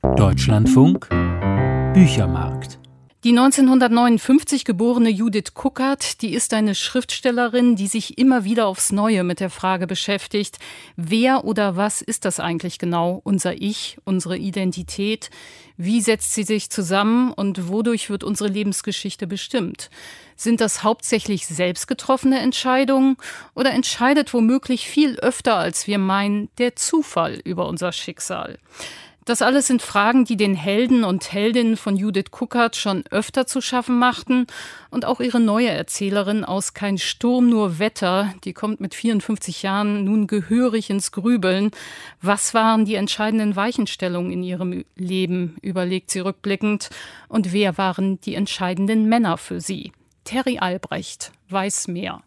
Deutschlandfunk Büchermarkt. Die 1959 geborene Judith Kuckert, die ist eine Schriftstellerin, die sich immer wieder aufs Neue mit der Frage beschäftigt, wer oder was ist das eigentlich genau, unser Ich, unsere Identität? Wie setzt sie sich zusammen und wodurch wird unsere Lebensgeschichte bestimmt? Sind das hauptsächlich selbst getroffene Entscheidungen oder entscheidet womöglich viel öfter, als wir meinen, der Zufall über unser Schicksal? Das alles sind Fragen, die den Helden und Heldinnen von Judith Kuckert schon öfter zu schaffen machten. Und auch ihre neue Erzählerin aus Kein Sturm, nur Wetter, die kommt mit 54 Jahren nun gehörig ins Grübeln. Was waren die entscheidenden Weichenstellungen in ihrem Leben, überlegt sie rückblickend. Und wer waren die entscheidenden Männer für sie? Terry Albrecht weiß mehr.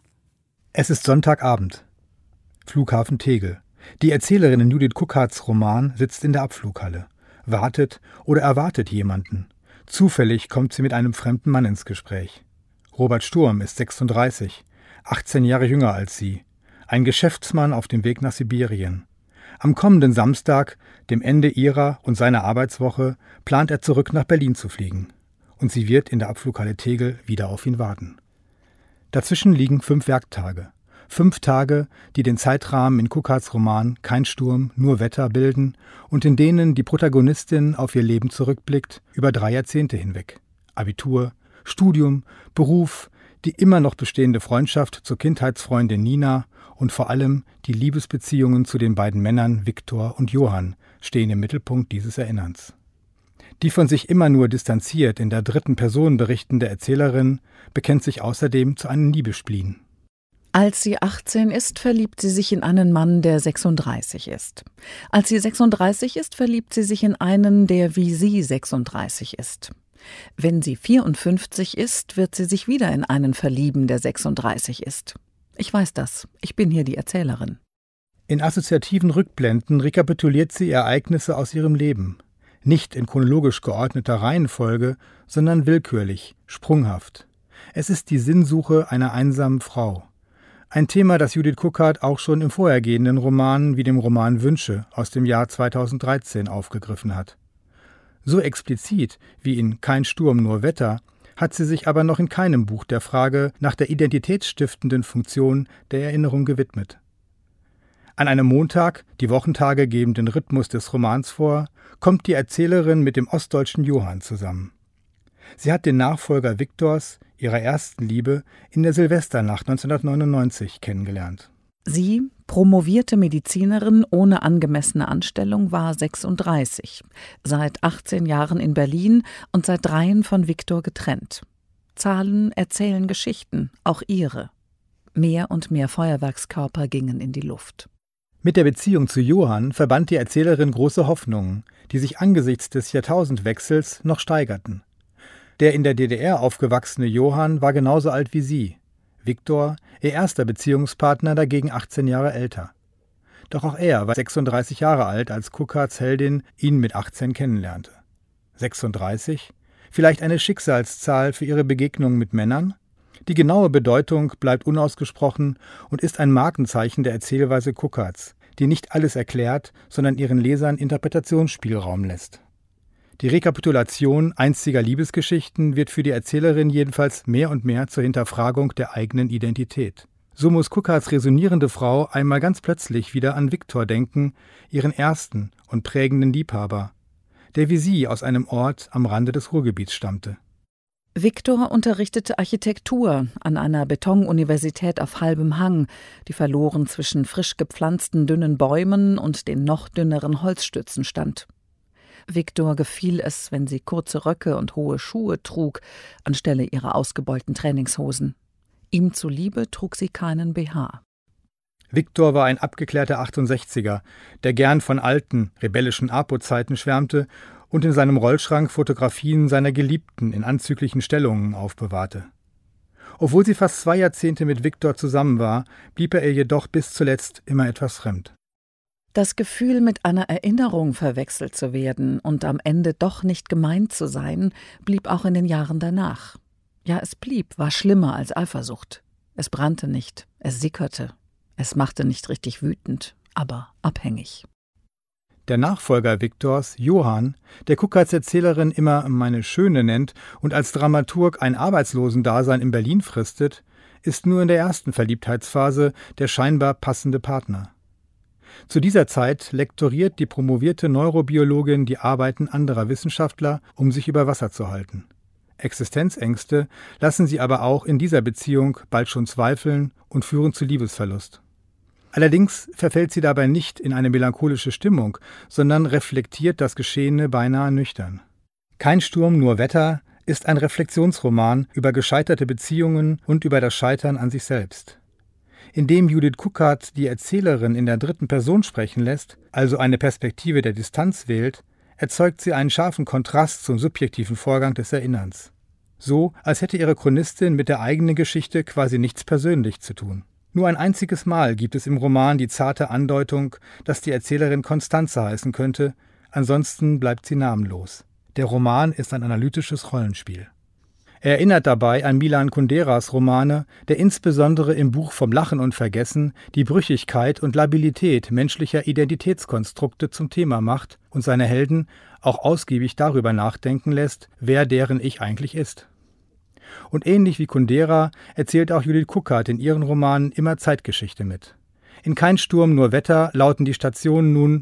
Es ist Sonntagabend. Flughafen Tegel. Die Erzählerin in Judith Kuckerts Roman sitzt in der Abflughalle, wartet oder erwartet jemanden. Zufällig kommt sie mit einem fremden Mann ins Gespräch. Robert Sturm ist 36, 18 Jahre jünger als sie, ein Geschäftsmann auf dem Weg nach Sibirien. Am kommenden Samstag, dem Ende ihrer und seiner Arbeitswoche, plant er zurück nach Berlin zu fliegen. Und sie wird in der Abflughalle Tegel wieder auf ihn warten. Dazwischen liegen 5 Werktage. 5 Tage, die den Zeitrahmen in Kuckerts Roman Kein Sturm, nur Wetter bilden und in denen die Protagonistin auf ihr Leben zurückblickt, über 3 Jahrzehnte hinweg. Abitur, Studium, Beruf, die immer noch bestehende Freundschaft zur Kindheitsfreundin Nina und vor allem die Liebesbeziehungen zu den beiden Männern Viktor und Johann stehen im Mittelpunkt dieses Erinnerns. Die von sich immer nur distanziert in der 3. Person berichtende Erzählerin bekennt sich außerdem zu einem Liebesspleen. Als sie 18 ist, verliebt sie sich in einen Mann, der 36 ist. Als sie 36 ist, verliebt sie sich in einen, der wie sie 36 ist. Wenn sie 54 ist, wird sie sich wieder in einen verlieben, der 36 ist. Ich weiß das. Ich bin hier die Erzählerin. In assoziativen Rückblenden rekapituliert sie Ereignisse aus ihrem Leben. Nicht in chronologisch geordneter Reihenfolge, sondern willkürlich, sprunghaft. Es ist die Sinnsuche einer einsamen Frau. Ein Thema, das Judith Kuckert auch schon im vorhergehenden Roman wie dem Roman Wünsche aus dem Jahr 2013 aufgegriffen hat. So explizit wie in Kein Sturm, nur Wetter hat sie sich aber noch in keinem Buch der Frage nach der identitätsstiftenden Funktion der Erinnerung gewidmet. An einem Montag, die Wochentage geben den Rhythmus des Romans vor, kommt die Erzählerin mit dem ostdeutschen Johann zusammen. Sie hat den Nachfolger Viktors, ihrer ersten Liebe, in der Silvesternacht 1999 kennengelernt. Sie, promovierte Medizinerin ohne angemessene Anstellung, war 36, seit 18 Jahren in Berlin und seit 3 von Viktor getrennt. Zahlen erzählen Geschichten, auch ihre. Mehr und mehr Feuerwerkskörper gingen in die Luft. Mit der Beziehung zu Johann verband die Erzählerin große Hoffnungen, die sich angesichts des Jahrtausendwechsels noch steigerten. Der in der DDR aufgewachsene Johann war genauso alt wie sie. Viktor, ihr erster Beziehungspartner, dagegen 18 Jahre älter. Doch auch er war 36 Jahre alt, als Kuckerts Heldin ihn mit 18 kennenlernte. 36? Vielleicht eine Schicksalszahl für ihre Begegnung mit Männern? Die genaue Bedeutung bleibt unausgesprochen und ist ein Markenzeichen der Erzählweise Kuckerts, die nicht alles erklärt, sondern ihren Lesern Interpretationsspielraum lässt. Die Rekapitulation einstiger Liebesgeschichten wird für die Erzählerin jedenfalls mehr und mehr zur Hinterfragung der eigenen Identität. So muss Kuckerts resonierende Frau einmal ganz plötzlich wieder an Viktor denken, ihren ersten und prägenden Liebhaber, der wie sie aus einem Ort am Rande des Ruhrgebiets stammte. Viktor unterrichtete Architektur an einer Betonuniversität auf halbem Hang, die verloren zwischen frisch gepflanzten dünnen Bäumen und den noch dünneren Holzstützen stand. Viktor gefiel es, wenn sie kurze Röcke und hohe Schuhe trug, anstelle ihrer ausgebeulten Trainingshosen. Ihm zuliebe trug sie keinen BH. Viktor war ein abgeklärter 68er, der gern von alten, rebellischen Apo-Zeiten schwärmte und in seinem Rollschrank Fotografien seiner Geliebten in anzüglichen Stellungen aufbewahrte. Obwohl sie fast 2 Jahrzehnte mit Viktor zusammen war, blieb er ihr jedoch bis zuletzt immer etwas fremd. Das Gefühl, mit einer Erinnerung verwechselt zu werden und am Ende doch nicht gemeint zu sein, blieb auch in den Jahren danach. Ja, es blieb, war schlimmer als Eifersucht. Es brannte nicht, es sickerte. Es machte nicht richtig wütend, aber abhängig. Der Nachfolger Viktors, Johann, der Kuckerts Erzählerin immer meine Schöne nennt und als Dramaturg ein Arbeitslosendasein in Berlin fristet, ist nur in der ersten Verliebtheitsphase der scheinbar passende Partner. Zu dieser Zeit lektoriert die promovierte Neurobiologin die Arbeiten anderer Wissenschaftler, um sich über Wasser zu halten. Existenzängste lassen sie aber auch in dieser Beziehung bald schon zweifeln und führen zu Liebesverlust. Allerdings verfällt sie dabei nicht in eine melancholische Stimmung, sondern reflektiert das Geschehene beinahe nüchtern. Kein Sturm, nur Wetter ist ein Reflexionsroman über gescheiterte Beziehungen und über das Scheitern an sich selbst. Indem Judith Kuckert die Erzählerin in der dritten Person sprechen lässt, also eine Perspektive der Distanz wählt, erzeugt sie einen scharfen Kontrast zum subjektiven Vorgang des Erinnerns. So, als hätte ihre Chronistin mit der eigenen Geschichte quasi nichts persönlich zu tun. Nur ein einziges Mal gibt es im Roman die zarte Andeutung, dass die Erzählerin Constanze heißen könnte, ansonsten bleibt sie namenlos. Der Roman ist ein analytisches Rollenspiel. Er erinnert dabei an Milan Kunderas Romane, der insbesondere im Buch Vom Lachen und Vergessen die Brüchigkeit und Labilität menschlicher Identitätskonstrukte zum Thema macht und seine Helden auch ausgiebig darüber nachdenken lässt, wer deren Ich eigentlich ist. Und ähnlich wie Kundera erzählt auch Judith Kuckert in ihren Romanen immer Zeitgeschichte mit. In Kein Sturm, nur Wetter lauten die Stationen nun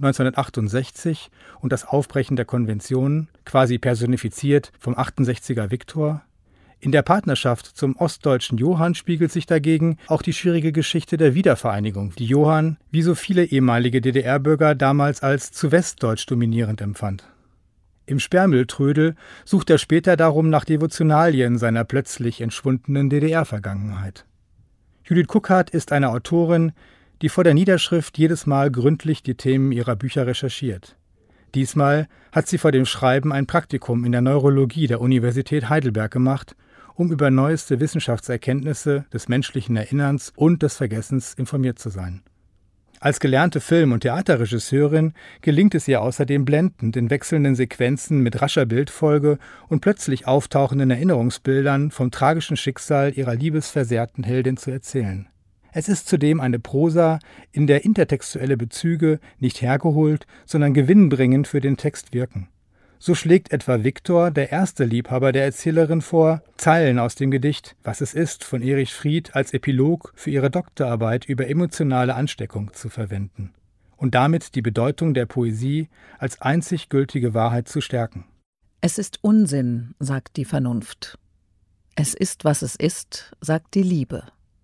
1968 und das Aufbrechen der Konventionen, quasi personifiziert vom 68er Viktor. In der Partnerschaft zum ostdeutschen Johann spiegelt sich dagegen auch die schwierige Geschichte der Wiedervereinigung, die Johann, wie so viele ehemalige DDR-Bürger, damals als zu westdeutsch dominierend empfand. Im Sperrmülltrödel sucht er später darum nach Devotionalien seiner plötzlich entschwundenen DDR-Vergangenheit. Judith Kuckert ist eine Autorin, die vor der Niederschrift jedes Mal gründlich die Themen ihrer Bücher recherchiert. Diesmal hat sie vor dem Schreiben ein Praktikum in der Neurologie der Universität Heidelberg gemacht, um über neueste Wissenschaftserkenntnisse des menschlichen Erinnerns und des Vergessens informiert zu sein. Als gelernte Film- und Theaterregisseurin gelingt es ihr außerdem blendend, in wechselnden Sequenzen mit rascher Bildfolge und plötzlich auftauchenden Erinnerungsbildern vom tragischen Schicksal ihrer liebesversehrten Heldin zu erzählen. Es ist zudem eine Prosa, in der intertextuelle Bezüge nicht hergeholt, sondern gewinnbringend für den Text wirken. So schlägt etwa Viktor, der erste Liebhaber der Erzählerin, vor, Zeilen aus dem Gedicht »Was es ist« von Erich Fried als Epilog für ihre Doktorarbeit über emotionale Ansteckung zu verwenden und damit die Bedeutung der Poesie als einzig gültige Wahrheit zu stärken. Es ist Unsinn, sagt die Vernunft. Es ist, was es ist, sagt die Liebe.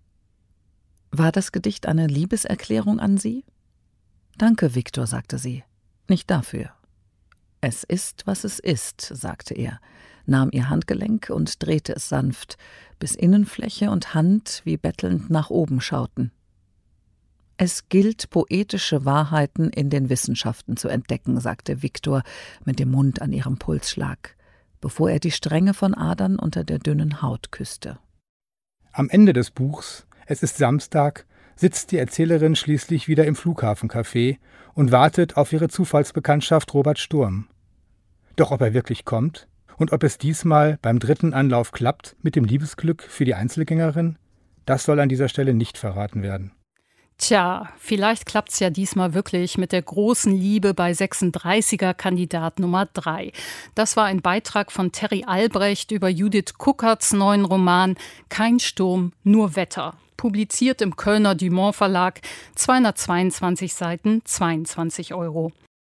War das Gedicht eine Liebeserklärung an Sie? Danke, Viktor, sagte sie. Nicht dafür. Es ist, was es ist, sagte er, nahm ihr Handgelenk und drehte es sanft, bis Innenfläche und Hand wie bettelnd nach oben schauten. Es gilt, poetische Wahrheiten in den Wissenschaften zu entdecken, sagte Viktor mit dem Mund an ihrem Pulsschlag, bevor er die Stränge von Adern unter der dünnen Haut küsste. Am Ende des Buchs, es ist Samstag, sitzt die Erzählerin schließlich wieder im Flughafencafé und wartet auf ihre Zufallsbekanntschaft Robert Sturm. Doch ob er wirklich kommt und ob es diesmal beim dritten Anlauf klappt mit dem Liebesglück für die Einzelgängerin, das soll an dieser Stelle nicht verraten werden. Tja, vielleicht klappt's ja diesmal wirklich mit der großen Liebe bei 36er-Kandidat Nummer 3. Das war ein Beitrag von Terry Albrecht über Judith Kuckerts neuen Roman Kein Sturm, nur Wetter. Publiziert im Kölner Dumont Verlag, 222 Seiten, 22 €.